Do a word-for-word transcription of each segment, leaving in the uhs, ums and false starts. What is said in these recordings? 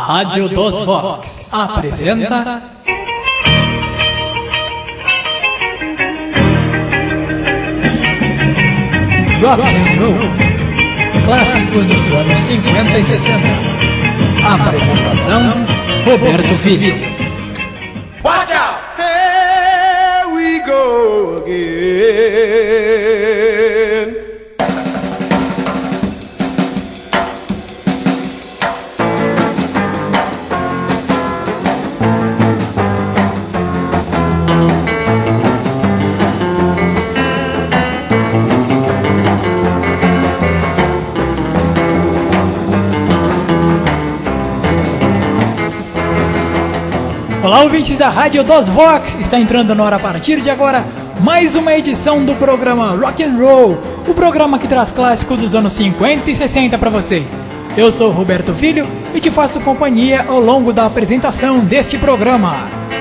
Rádio dos Vox apresenta Rock and Roll, clássico dos anos cinquenta e sessenta. Apresentação: Roberto Filho. Watch out! Here we go again. Olá, ouvintes da Rádio dos Vox, está entrando na hora a partir de agora mais uma edição do programa Rock and Roll, o programa que traz clássicos dos anos cinquenta e sessenta para vocês. Eu sou Roberto Filho e te faço companhia ao longo da apresentação deste programa.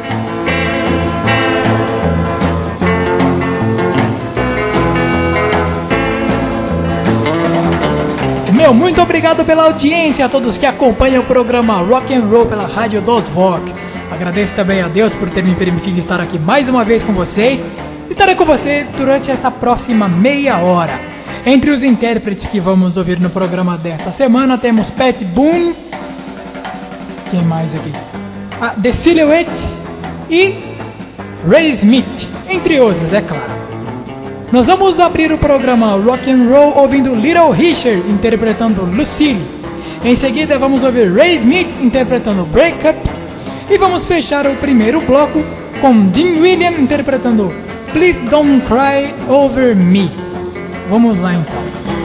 Meu muito obrigado pela audiência a todos que acompanham o programa Rock and Roll pela Rádio dos Vox. Agradeço também a Deus por ter me permitido estar aqui mais uma vez com vocês. Estarei com você durante esta próxima meia hora. Entre os intérpretes que vamos ouvir no programa desta semana temos Pat Boone, quem mais aqui? Ah, The Silhouettes e Ray Smith, entre outros, é claro. Nós vamos abrir o programa Rock and Roll ouvindo Little Richard interpretando Lucille. Em seguida vamos ouvir Ray Smith interpretando Break Up. E vamos fechar o primeiro bloco com Jim Williams interpretando Please Don't Cry Over Me. Vamos lá então.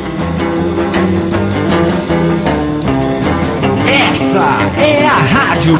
Essa é a Rádio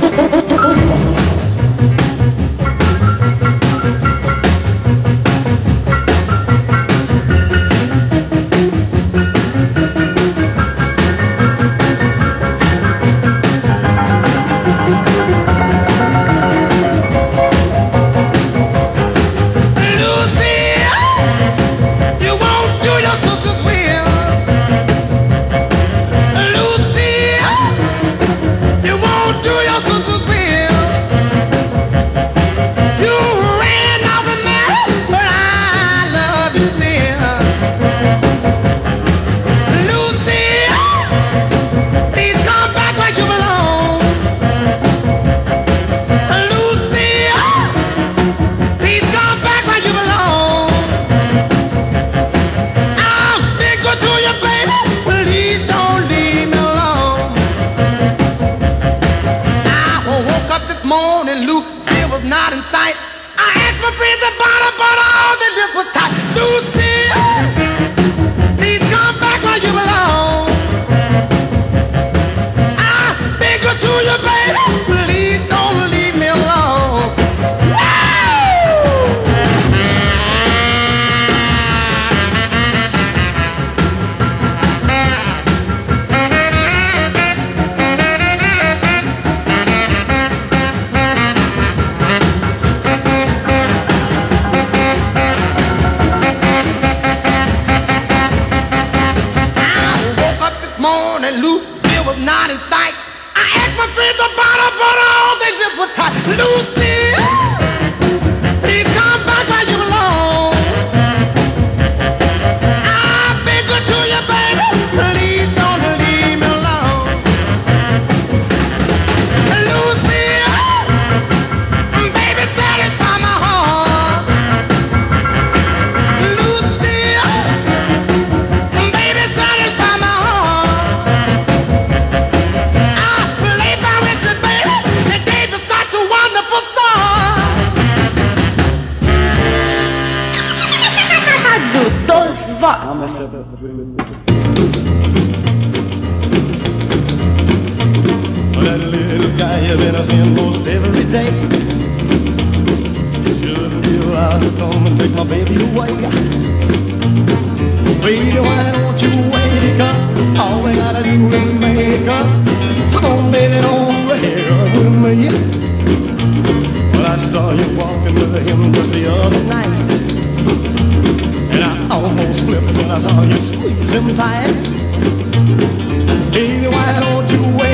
almost flipped when I saw you squeeze him tight. Baby, why don't you wait?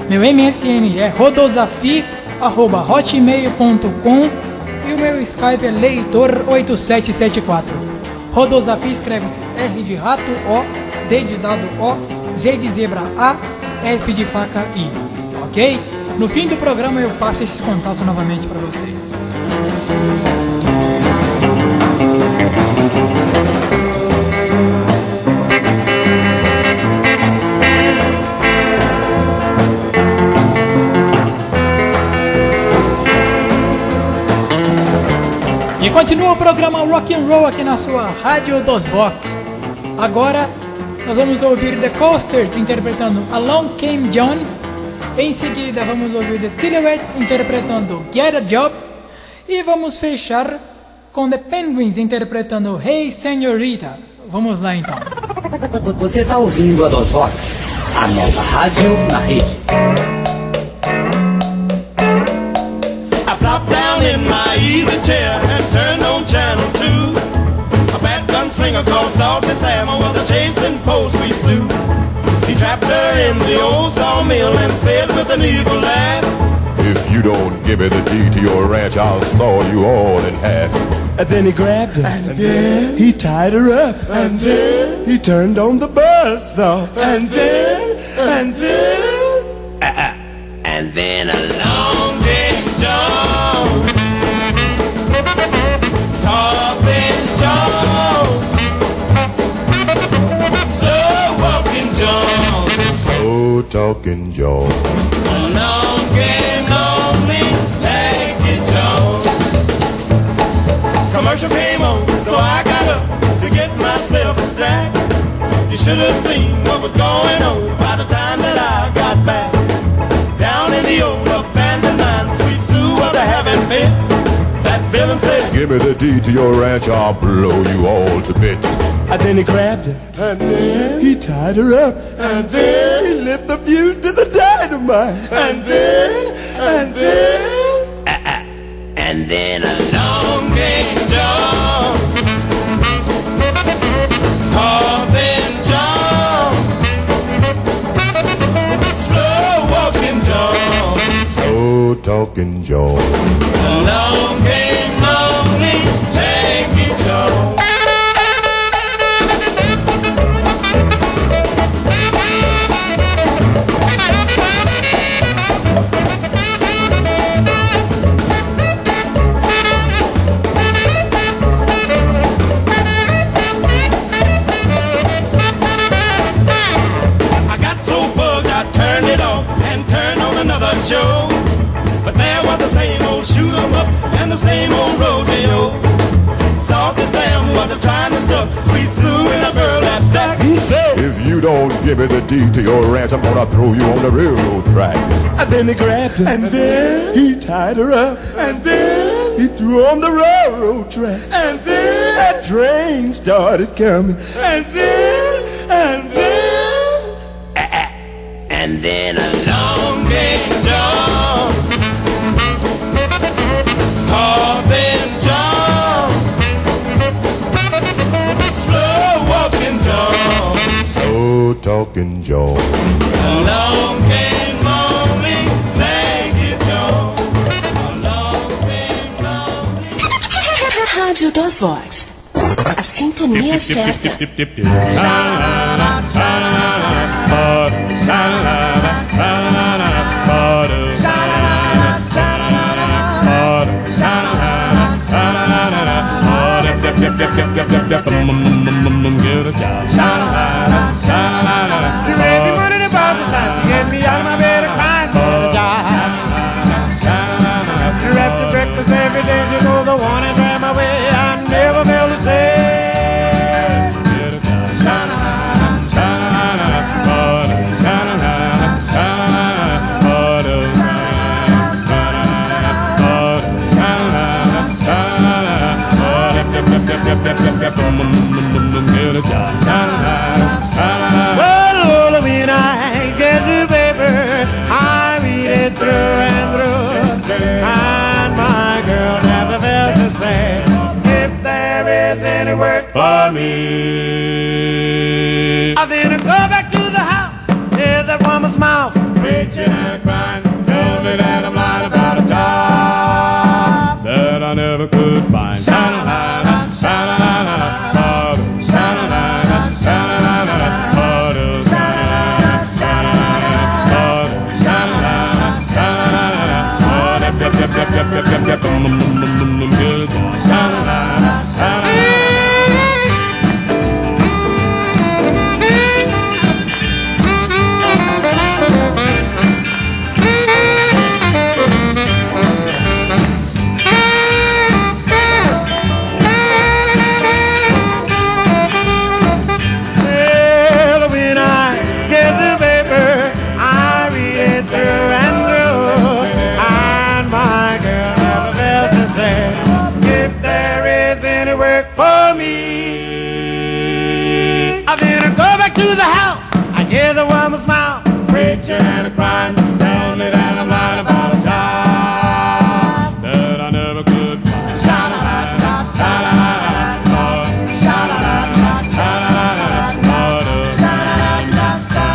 Meu M S N é rodosafi arroba hotmail ponto com e o meu Skype é leitor oito sete sete quatro. Rodosafi escreve-se R de rato O, D de dado O, Z de zebra A, F de faca I, ok? No fim do programa eu passo esses contatos novamente para vocês. E continua o programa Rock and Roll aqui na sua Rádio dos Vox. Agora nós vamos ouvir The Coasters interpretando Along Came John. Em seguida vamos ouvir The Silhouettes interpretando Get a Job. E vamos fechar com The Penguins interpretando Hey Señorita. Vamos lá então. Você está ouvindo a Dos Vox, a nova rádio na rede. In my easy chair and turned on channel two. A bad gunslinger called Salty Sam was a chasing post sweet Sue. He trapped her in the old sawmill and said with an evil laugh, if you don't give me the deed to your ranch, I'll saw you all in half. And then he grabbed her, and then he tied her up, and then he turned on the buzzsaw, and then, and then, uh-uh. and then along came John. Talking John, slow walking John, slow talking John. Along came lonely legged John. Commercial came on, so I got up to get myself a snack. You should have seen what was going on by the time that I got back. Down in the old abandoned mine, Sweet Sue was a having fits. That villain said, give me the deed to your ranch, I'll blow you all to bits. And then he grabbed her, and then he tied her up, and then he lit the fuse to the dynamite, and then, and then, uh-uh. and then along came John, tall thin John, slow walking John, slow talking John. Along came lonely legged John. I got so bugged I turned it off and turned on another show. But there was the same old shoot 'em up and the same old rodeo. Salty Sam was trying to stuff Sweet Sue in a burlap sack. He said, if you don't give me the deed to your ranch, I'm gonna throw you on the railroad track. And then he grabbed her, and then he tied her up, and then he threw on the railroad track. And then that train started coming, and then, and then, uh-uh. and then along came John. Tall thin John, slow walking John, slow talking John. along came lonely legged John, along came lonely. Rádio Dos Vox, a sintonia certa. Get a job. You made me money about this time to get me out of my bed and crying for a job. You're after breakfast every day, so go the one and drive my way. I never felt the same. Get a job. Well, when I get the paper, I read it through and through, and my girl never fails to say, if there is any work for me, I then go back to the house, hear that woman's mouth, reaching out. read the paper, I read it through and through, and my girl never fails to say, if there is any work for me, I better go back to the house. I hear the woman smile, preaching and crying, telling me that I'm lying about a job that I never could find. Sha-la-la-la, sha-la-la-la, sha-la-la-la, sha-la-la-la, sha-la-la-la,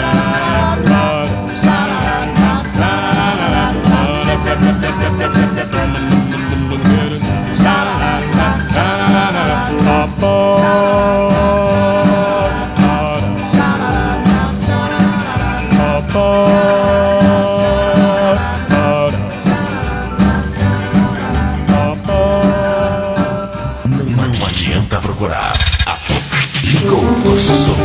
Não adianta procurar. Ligou o som.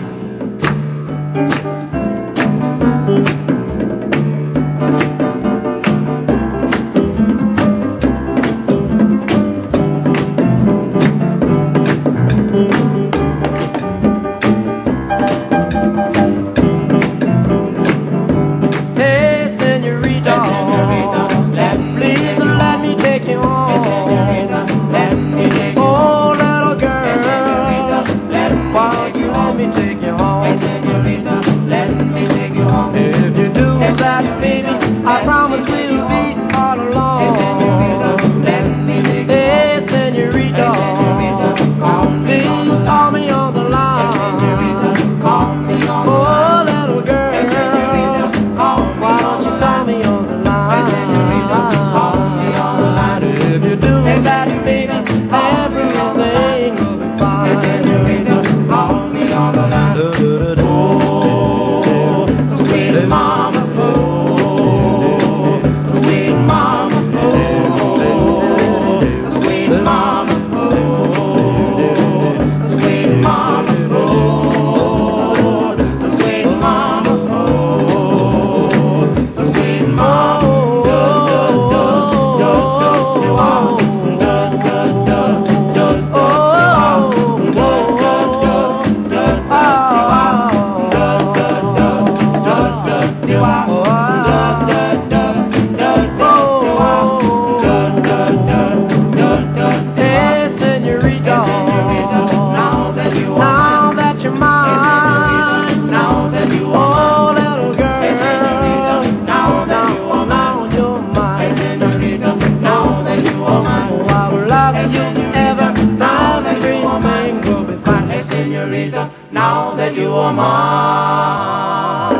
Now that you are mine.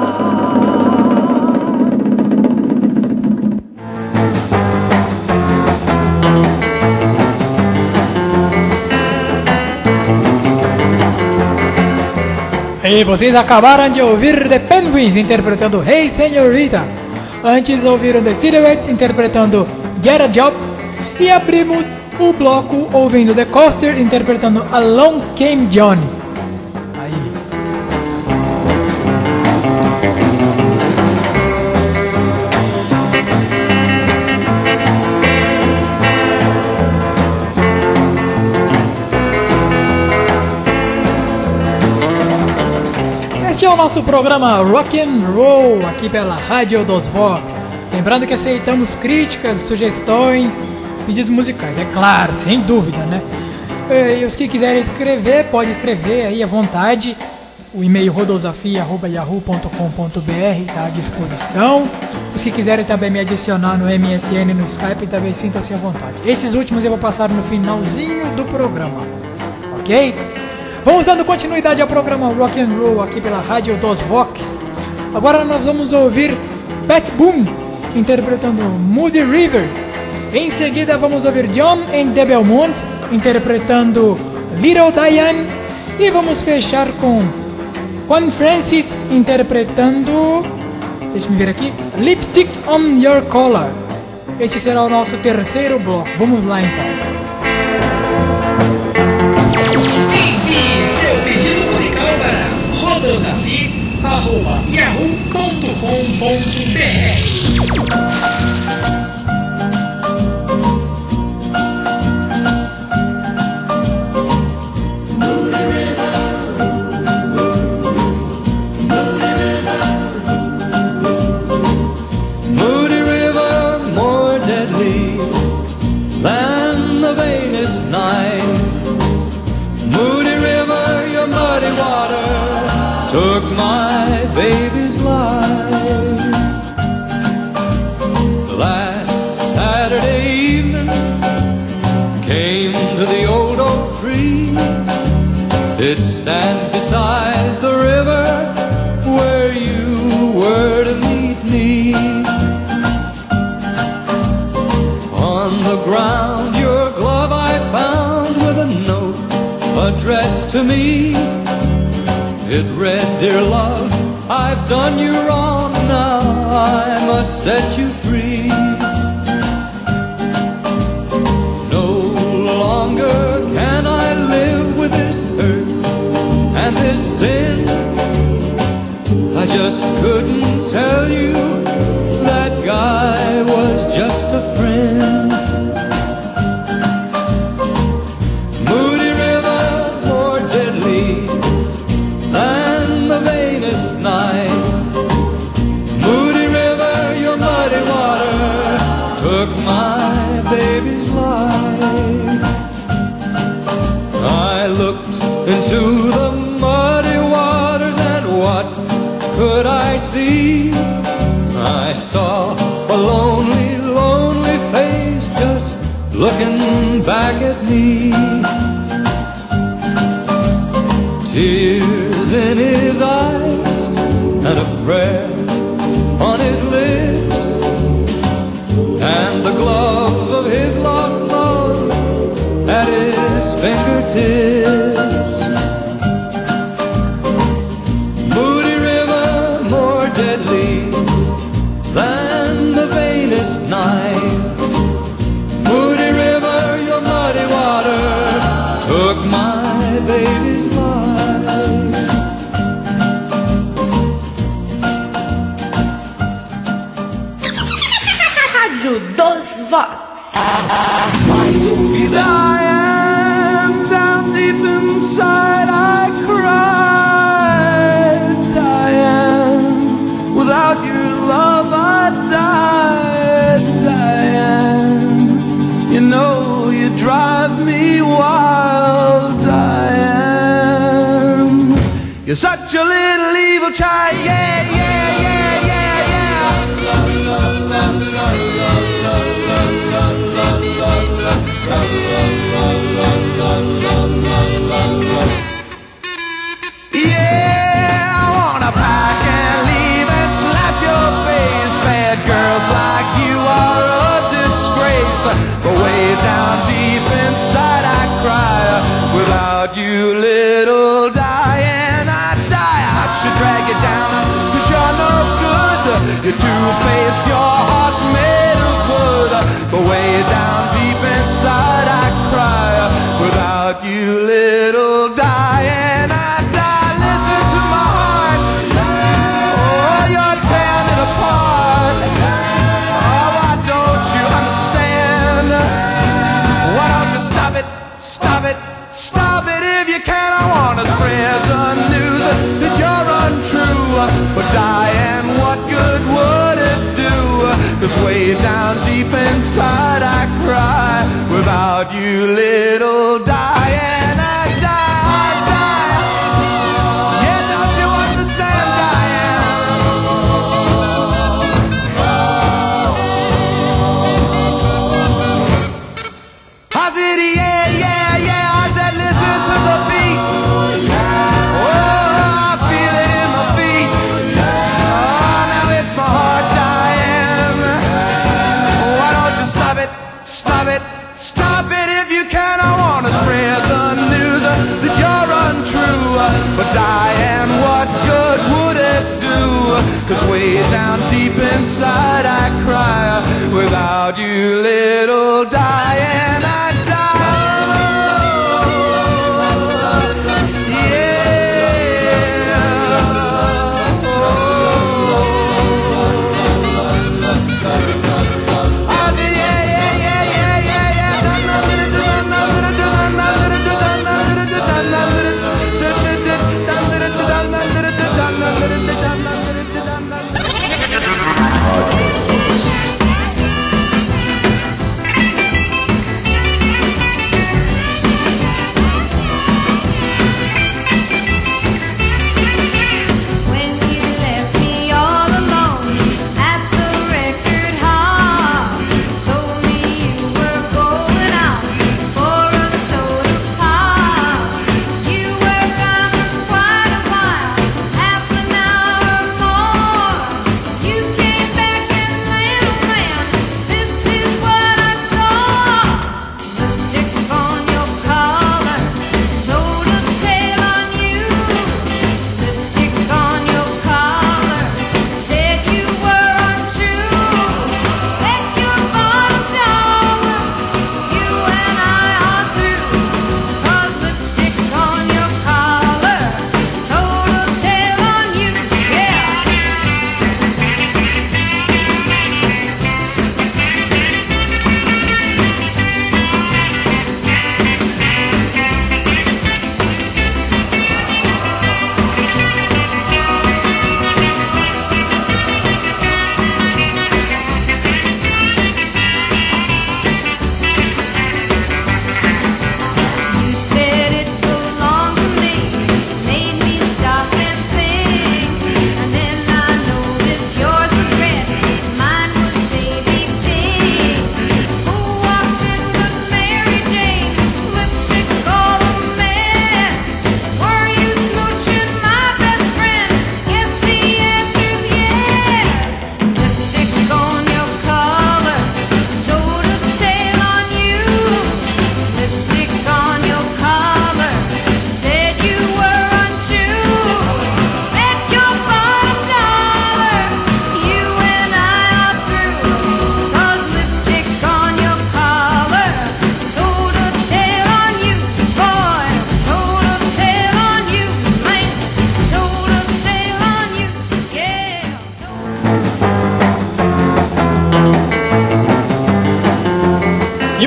E vocês acabaram de ouvir The Penguins interpretando Hey Señorita. Antes ouviram The Silhouettes interpretando Get a Job. E abrimos o bloco ouvindo The Coaster interpretando Along Came Johnny. Aí. Este é o nosso programa Rock and Roll aqui pela Rádio dos Vox. Lembrando que aceitamos críticas, sugestões, pedidos musicais, é claro, sem dúvida, né? E os que quiserem escrever, pode escrever aí à vontade. O e-mail rodosafia arroba yahoo ponto com ponto br está à disposição. Os que quiserem também me adicionar no M S N, no Skype, também sintam-se à vontade. Esses últimos eu vou passar no finalzinho do programa, ok? Vamos dando continuidade ao programa Rock and Roll aqui pela Rádio dos Vox. Agora nós vamos ouvir Pat Boone interpretando Moody River. Em seguida vamos ouvir John and the Belmonts interpretando Little Diane. E vamos fechar com Juan Francis interpretando, deixa-me ver aqui, Lipstick on Your Collar. Este será o nosso terceiro bloco. Vamos lá então. Envie seu pedido musical para rodosafia arroba yahoo ponto com ponto br. Moody River, beside the river where you were to meet me. On the ground your glove I found with a note addressed to me. It read, "Dear love, I've done you wrong, now I must set you free. No longer can I live with this hurt and this sin. I just couldn't tell you that guy was just a friend." Moody river, more deadly than the vainest night. Moody river, your muddy water took my baby's life. I looked into the muddy waters and what could I see? I saw a lonely, lonely face just looking back at me. Tears in his eyes and a prayer on his lips, and the glove of his lost love at his fingertips. Moody river, more deadly than the vainest night. Moody river, your muddy water took my baby's life. Rádio dos Vox. Mais ouvido. Diane, down deep inside I cried. Diane, without your love I died. Diane, you know you drive me wild. Diane, you're such a little evil child. Yeah, yeah, yeah, yeah, yeah. Yeah, I wanna pack and leave and slap your face. Bad girls like you are a disgrace. But way down deep inside I cry. Without you, little Diane, I'd die. I should drag you down, cause you're no good. You're two-faced, your heart's made of wood. But way down deep inside I cry. Without you, little Diane, I'd die. Listen to my heart. Oh, you're tearing it apart. Oh, why don't you understand? Why don't you stop it, stop it, stop it if you can. I wanna spread the news that you're untrue. But Diane, what good would it do? Cause way down deep inside I cry. Without you, little Diane, I die, I die. Yeah, don't you understand, Diane? I said, yeah, yeah, yeah. I said, listen to the beat. Oh, I feel it in my feet. Oh, now it's my heart, Diane. Why don't you stop it, stop it, stop it if you can. I wanna spread the news that you're untrue. But Diane, what good would it do? Cause way down deep inside I cry. Without you, little Diane, I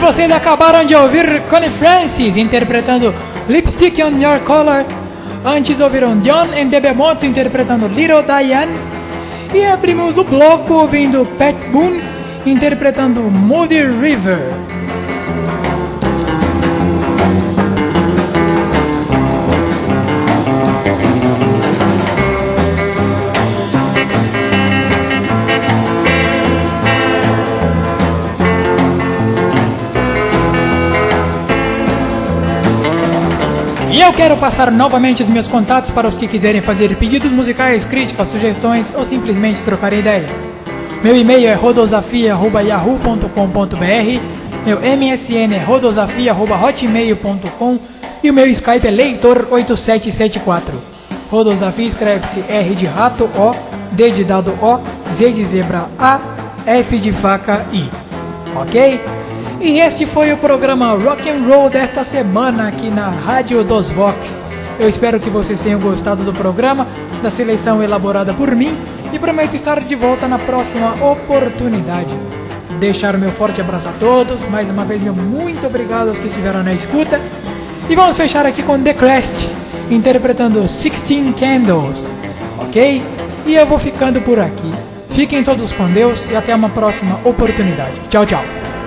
vocês acabaram de ouvir Connie Francis interpretando Lipstick on Your Collar. Antes ouviram John and the Bemots interpretando Little Diane. E abrimos o bloco ouvindo Pat Boone interpretando Muddy River. E eu quero passar novamente os meus contatos para os que quiserem fazer pedidos musicais, críticas, sugestões ou simplesmente trocar ideia. Meu e-mail é rodosafia arroba yahoo ponto com ponto br, meu M S N é rodosafia arroba hotmail ponto com e o meu Skype é leitor oito sete sete quatro. Rodosafia escreve-se R de rato O, D de dado O, Z de zebra A, F de faca I. Ok? E este foi o programa Rock and Roll desta semana aqui na Rádio dos Vox. Eu espero que vocês tenham gostado do programa, da seleção elaborada por mim, e prometo estar de volta na próxima oportunidade. Deixar o meu forte abraço a todos, mais uma vez meu muito obrigado aos que estiveram na escuta. E vamos fechar aqui com The Clash, interpretando sixteen Candles, ok? E eu vou ficando por aqui. Fiquem todos com Deus e até uma próxima oportunidade. Tchau, tchau.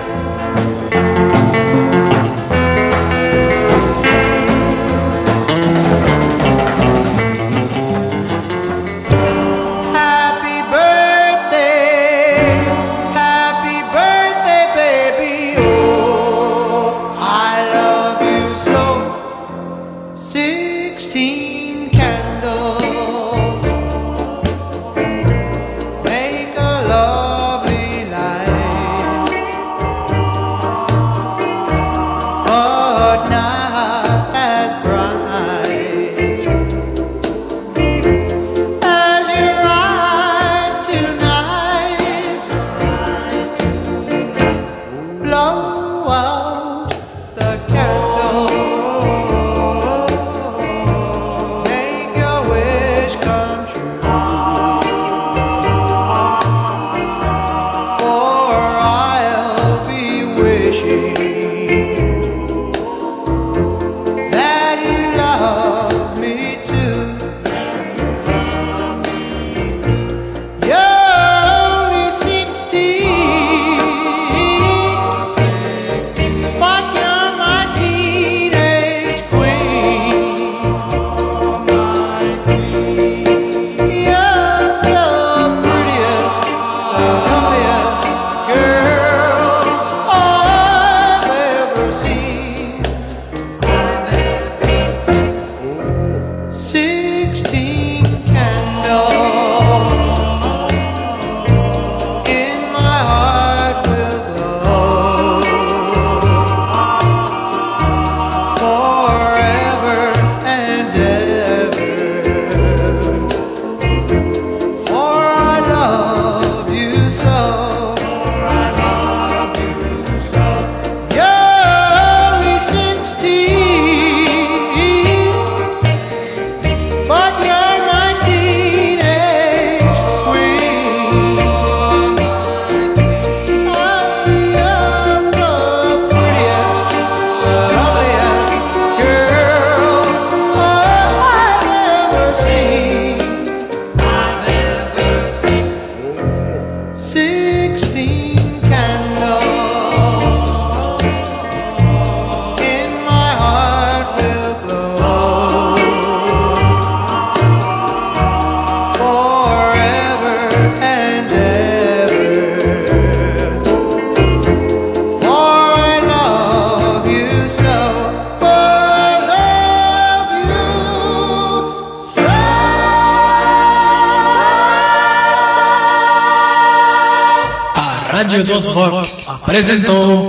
Rádio dos Vox apresentou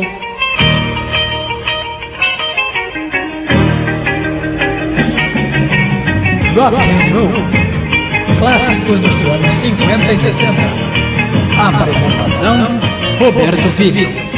Rock and Roll, clássicos dos anos cinquenta e sessenta. Apresentação: Roberto Vivi.